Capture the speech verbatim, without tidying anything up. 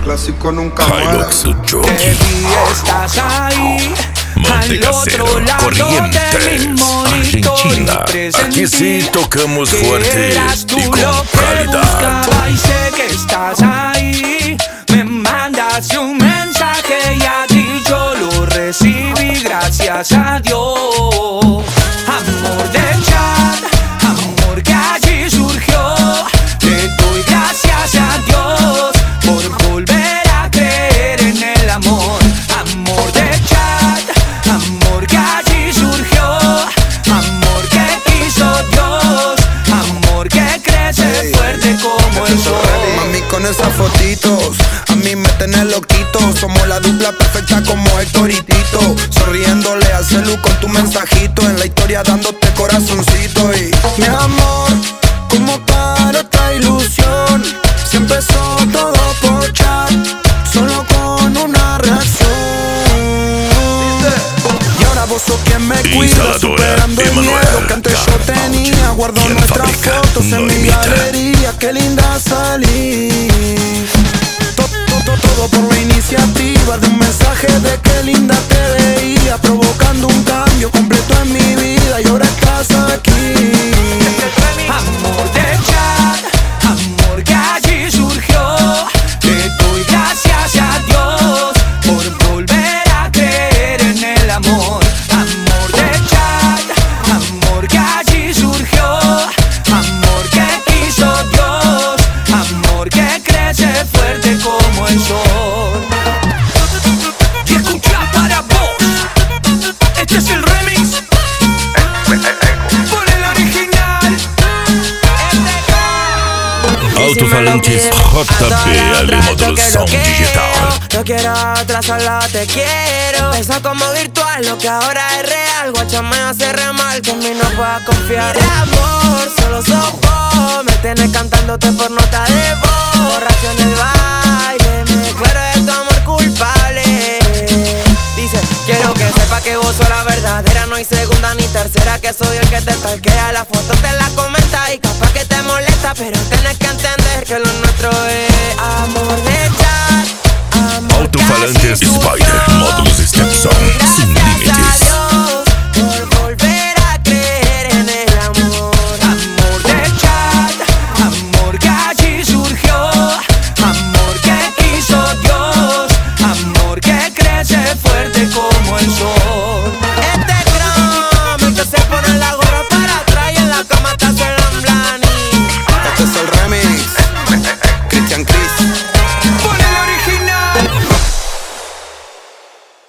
clásico nunca muere. Baby, estás ahí, al otro lado Corrientes, de mi monitor, Argentina. Aquí sí tocamos fuerte y con calidad. Y sé que estás ahí, me mandaste un mensaje y a ti yo lo recibí, gracias a Dios. Amor del chat, amor que allí surgió, te doy gracias a Dios por volver a creer en el amor. Amor del chat, amor que allí surgió, amor que quiso Dios, amor que crece fuerte como el sol. Mami, con esas fotitos a mí me tenés loquito. Somos la dupla perfecta como Héctor y Tito, sonriéndole al celu con tu mensajito, en la historia dándote corazoncito. Y mi amor, como para otra ilusión, se empezó todo por chat, solo con una reacción. Y ahora vos sos quien me cuida, superando el miedo que antes yo tenía. Guardo nuestras fotos en mi galería, qué linda salí. Todo por la iniciativa de un mensaje de qué linda te veía, provocando un cambio completo en mi vida y ahora estás aquí. Amor del chat, amor que allí surgió, te doy gracias a Dios por volver a creer en el amor. Amor del chat, amor que allí surgió, amor que quiso Dios, amor que crece fuerte como el sol. Y escucha para vos, este es el remix por el original. Alto-falantes J P, hablemos del sound digital. No quiero otra, solo te quiero. Eso como virtual, lo que ahora es real. Guacha me hace re mal, que en mí no puedas confiar. Mira, amor, solo sos vos. Me tienes cantándote por nota de voz. Borracho en el baile, me declaro de tu amor culpable. Dice, quiero que sepa que vos sos la verdadera. No hay segunda ni tercera, que soy el que te stalkea. La foto te la comenta y capaz que te molesta, pero tienes que entender que lo nuestro es amor.